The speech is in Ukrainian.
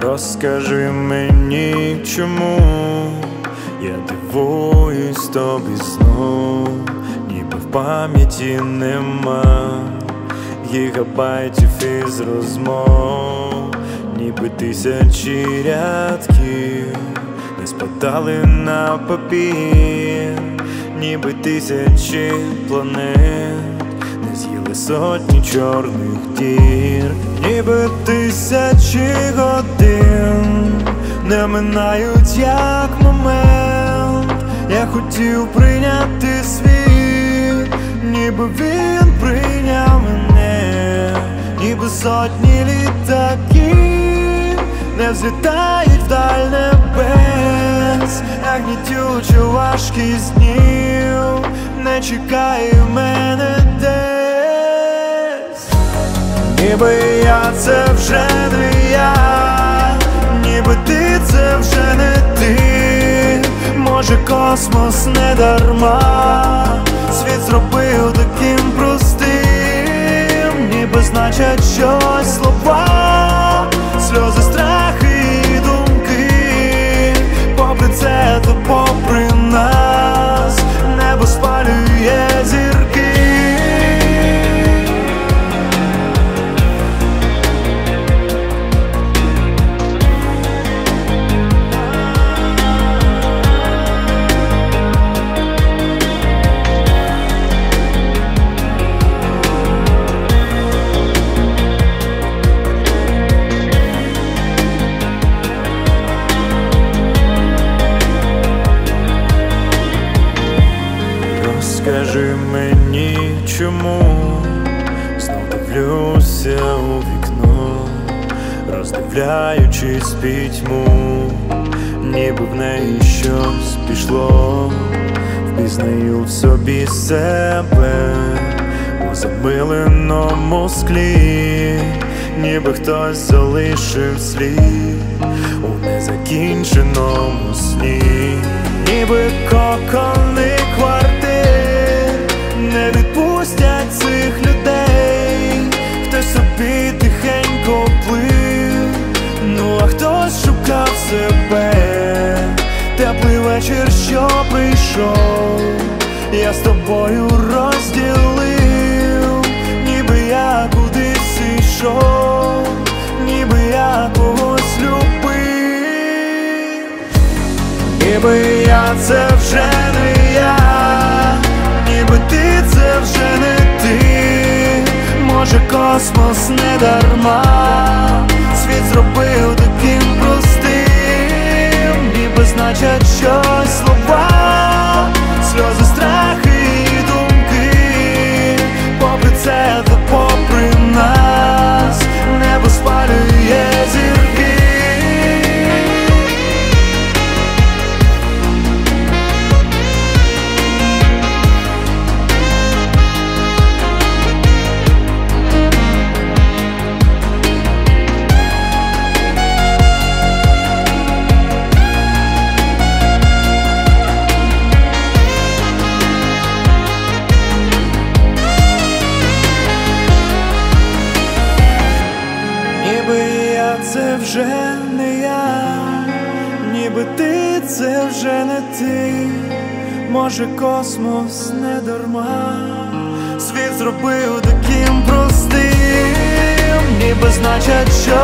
Розкажи мені, чому я дивуюсь тобі знов, ніби в пам'яті нема гігабайтів із розмов, ніби тисячі рядків не спадали на папір, ніби тисячі планет не з'їли сотні чорних дір, ніби тисячі годин не минають як момент. Я хотів прийняти світ, ніби він прийняв мене, ніби сотні літаків не взлітають вдаль небес, як гнітюча важкість днів не чекає мене десь. Ніби я це вже не я, ніби ти це вже не ти. Може космос не дарма світ зробив таким простим, ніби значать щось слова, сльози, страхи і думки. Попри це, то попри нас небо спалює зірки. Скажи мені, чому знов дивлюся у вікно, роздивляючись пітьму, ніби в неї щось пішло. Впізнаю в собі себе у замиленому склі, ніби хтось залишив слід у незакінченому сні, ніби кокони квартир не відпустять цих людей. Хтось собі тихенько плив, ну а хтось шукав себе. Теплий вечір, що прийшов, я з тобою розділив, ніби я кудись йшов, ніби я когось любив. Ніби я це вже не я, ніби ти це вже не ти. Може космос не дарма світ зробив таким простим, ніби значать щось слова, сльози, страхи і думки. Попри це, то попри нас небо спалює зірки. Це вже не я, ніби ти це вже не ти. Може космос не дарма світ зробив таким простим, ніби значать що